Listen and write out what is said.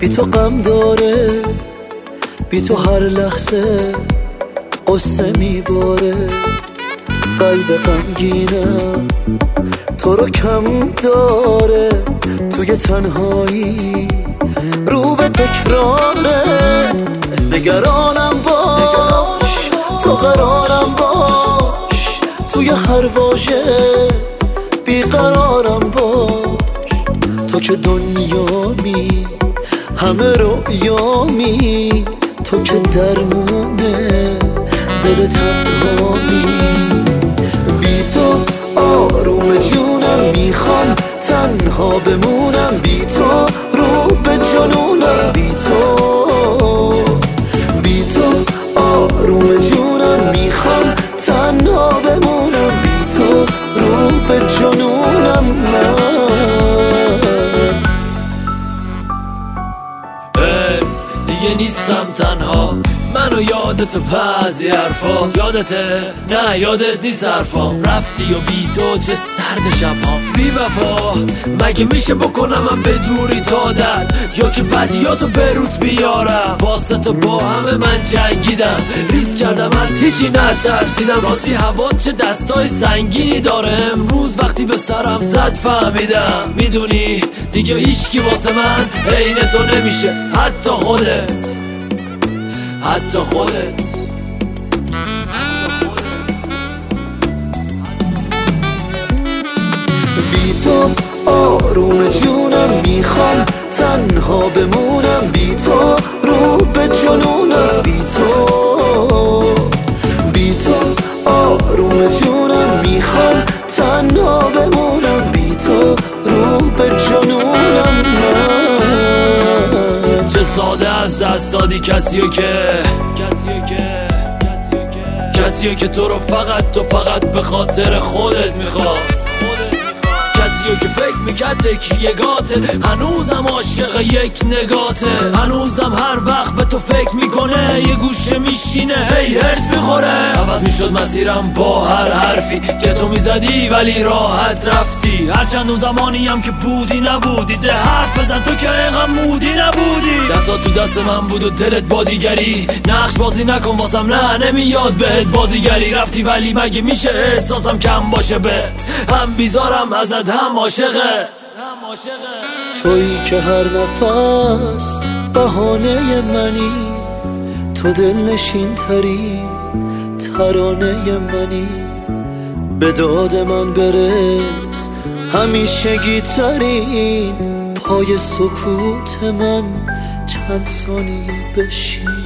بی تو غم داره، بی تو هر لحظه قصه میباره. قلب غمگینم تو رو کم داره، توی تنهایی رو به تکراره. نگرانم باش، تو قرارم باش، توی هر واژه بیقرارم باش. تو که دنیامی، همه رویامی، تو که درمونه دل تنهامی. بی تو آروم جونم، میخوام تنها بمونم. بی تو رو به جنونم، بی تو آروم جونم، میخوام تنها بمونم. بی تو رو به جنونم من. دیگه نیستم تنها، منو یادت پس یه حرفا. یادته؟ نه یادت نیست حرفام. رفتی و بی تو چه سرد شبها. بی وفا مگه میشه بکنم من به دوری تو عادت، یا که بدیاتو به روت بیارم. واسه تو با همه من جنگیدم، ریسک کردم از هیچی نترسیدم. راستی هوا چه دستای سنگینی داره، امروز وقتی به سرم زد فهمیدم. میدونی دیگه هیچکی واسه من عین تو نمیشه، حتی خودت، حتی خودت. بی تو آروم جونم، میخوام تنها بمونم. بی تو رو به جنونم، بی تو آروم جونم، میخوام تنها بمونم. بی تو رو به جنونم من. چه ساده از دست دادی کسیو که تو رو فقط به خاطر خودت میخواست. کسیو که فکر میکرد تکیه‌گاته، هنوزم عاشق یک نگاته. هنوزم هر وقت به تو فکر میکنه، یه گوشه میشینه هی هرس میخوره. عوض میشد مسیرم با هر حرفی که تو میزدی، ولی راحت رفتی. هرچند اون زمانی هم که بودی نبودی، ده حرف بزن تو که اینقدر مودی نبودی. دستات تو دست من بود و دلت با دیگری، نقش بازی نکن واسم، نه نمیاد بهت بازیگری. رفتی ولی مگه میشه احساسم کم باشه بهت، هم بیزارم ازت هم عاشقه. تویی که هر نفس بهانه منی، تو دلنشین ترین ترانه منی. به داد من برس همیشگی ترین، پای سکوت من چند ثانیه بشین.